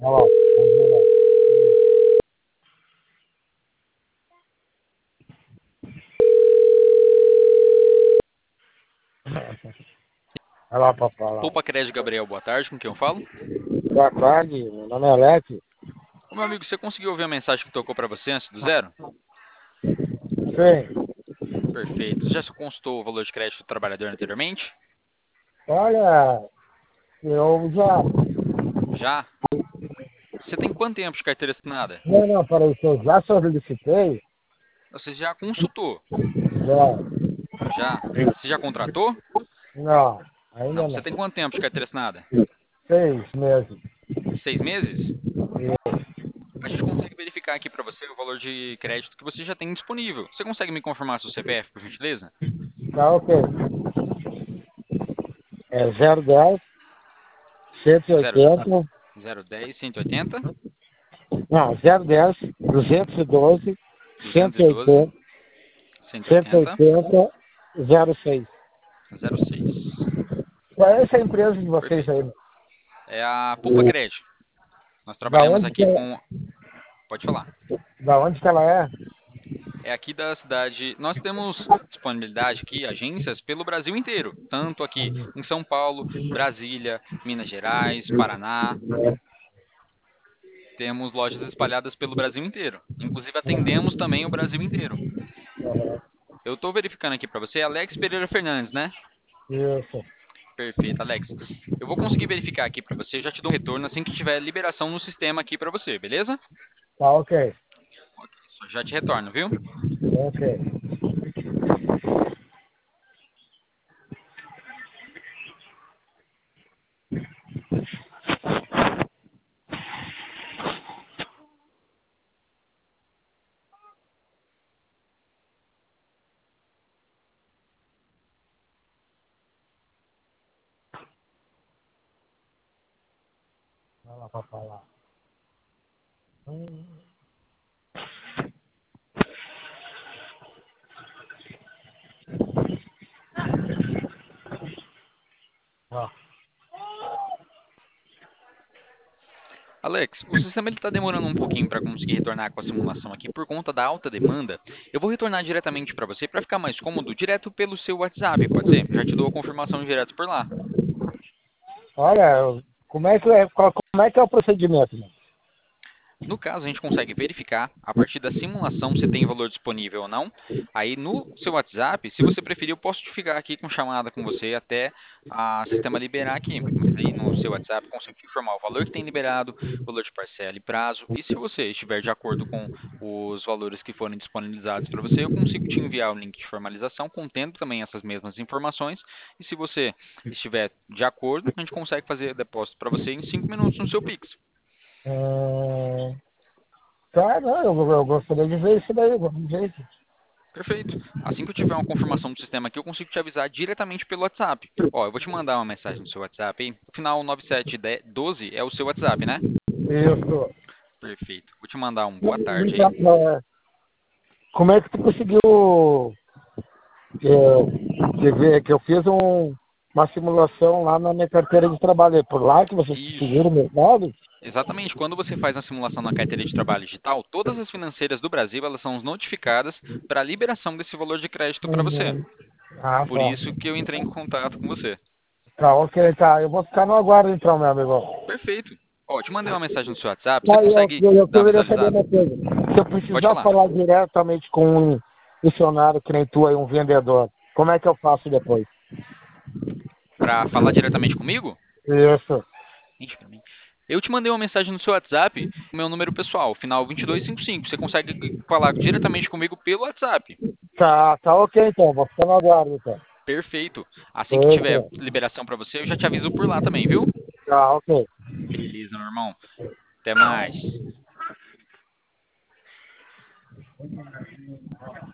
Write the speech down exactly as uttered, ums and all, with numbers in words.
Olha lá. Vamos ver. Olha lá, papai. Olha lá. Poupa Crédito Gabriel, boa tarde, com quem eu falo? Boa tarde, meu nome é Alex. Ô, meu amigo, você conseguiu ouvir a mensagem que tocou para você antes do zero? Sim. Perfeito. Você já se consultou o valor de crédito do trabalhador anteriormente? Olha, eu já. Já? Você tem quanto tempo de carteira assinada? Não, não, peraí, se eu já solicitei, Você já consultou? já. Já? Você já contratou? Não, ainda Não. Você não. tem quanto tempo de carteira assinada? Seis meses. Seis meses? E, A gente consegue verificar aqui para você o valor de crédito que você já tem disponível. Você consegue me confirmar seu C P F, por gentileza? tá ok. É zero dez, cento e Zero oitenta. zero dez cento e oitenta Não, zero dez, duzentos e doze, duzentos cento e e doze oitenta, cento e cento e oitenta oitenta, zero seis. zero seis. Qual é essa empresa de vocês Perfeito. aí? É a Poupa Crédito. Nós Da trabalhamos onde que, aqui com. Pode falar. da onde que ela é? É aqui da cidade. Nós temos disponibilidade aqui, agências, pelo Brasil inteiro. Tanto aqui em São Paulo, Brasília, Minas Gerais, Paraná. Temos lojas espalhadas pelo Brasil inteiro. Inclusive atendemos também o Brasil inteiro. Eu estou verificando aqui para você, é Alex Pereira Fernandes, né? Isso. Perfeito, Alex. Eu vou conseguir verificar aqui para você, já te dou um retorno assim que tiver liberação no sistema aqui para você, beleza? Tá ok. Só já te retorno, viu? Ok. Vai lá, papai lá. Hum. Ó. Alex, o sistema está demorando um pouquinho para conseguir retornar com a simulação aqui por conta da alta demanda. Eu vou retornar diretamente para você para ficar mais cômodo, direto pelo seu WhatsApp, pode ser? Já te dou a confirmação direto por lá. Olha, como é que é, qual- como é que é o procedimento, mano? No caso, a gente consegue verificar, a partir da simulação, se tem valor disponível ou não. Aí no seu WhatsApp, se você preferir, eu posso te ficar aqui com chamada com você até o sistema liberar aqui. Mas aí no seu WhatsApp, eu consigo te informar o valor que tem liberado, valor de parcela e prazo. E se você estiver de acordo com os valores que forem disponibilizados para você, eu consigo te enviar o link de formalização contendo também essas mesmas informações. E se você estiver de acordo, a gente consegue fazer depósito para você em cinco minutos no seu Pix. Hum, tá, não, eu, eu gostaria de ver isso daí, vamos ver isso. Perfeito. Assim que eu tiver uma confirmação do sistema aqui, eu consigo te avisar diretamente pelo WhatsApp. Ó, eu vou te mandar uma mensagem no seu WhatsApp aí. O final nove sete um zero um doze é o seu WhatsApp, né? Isso. Perfeito. Vou te mandar um boa tarde aí. Então, é, como é que tu conseguiu é, de ver que eu fiz um, uma simulação lá na minha carteira de trabalho? É por lá que vocês Isso. conseguiram o mercado? Exatamente. Quando você faz a simulação na carteira de trabalho digital, todas as financeiras do Brasil elas são notificadas para a liberação desse valor de crédito para você. Uhum. Ah, Por tá. isso que eu entrei em contato com você. Tá, ok, tá. Eu vou ficar no aguardo então, meu amigo. Perfeito. Ó, eu te mandei uma mensagem no seu WhatsApp. Você Tá, eu, consegue eu, eu dar uma queria saber visualizada? uma coisa. Se eu Pode precisar falar. falar diretamente com um funcionário que nem tu aí, um vendedor, como é que eu faço depois? Para falar diretamente comigo? Isso. Ixi, pra mim. Eu te mandei uma mensagem no seu WhatsApp, meu número pessoal, final vinte e dois cinquenta e cinco. Você consegue falar diretamente comigo pelo WhatsApp. Tá, tá ok então. Vou ficar no aguardo então. Perfeito. Assim que tiver Ok. liberação para você, eu já te aviso por lá também, viu? Tá, ok. Beleza, meu irmão. Até mais.